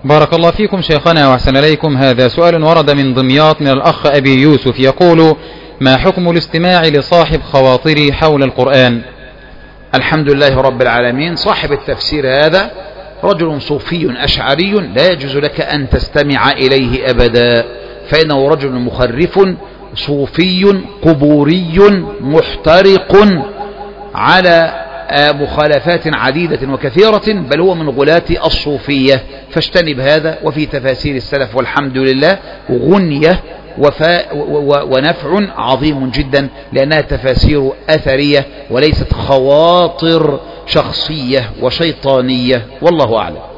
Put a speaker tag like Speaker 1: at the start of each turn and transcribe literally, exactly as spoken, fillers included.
Speaker 1: بارك الله فيكم شيخنا وأحسن إليكم. هذا سؤال ورد من دمياط من الأخ أبي يوسف يقول: ما حكم الاستماع لصاحب خواطري حول القرآن؟
Speaker 2: الحمد لله رب العالمين. صاحب التفسير هذا رجل صوفي أشعري لا يجوز لك أن تستمع إليه أبدا، فإنه رجل مخرف صوفي قبوري محترق على مخالفات عديدة وكثيرة، بل هو من غلاة الصوفية، فاجتنب هذا. وفي تفاسير السلف والحمد لله غنية وفاء ونفع عظيم جدا، لأنها تفاسير أثرية وليست خواطر شخصية وشيطانية، والله أعلم.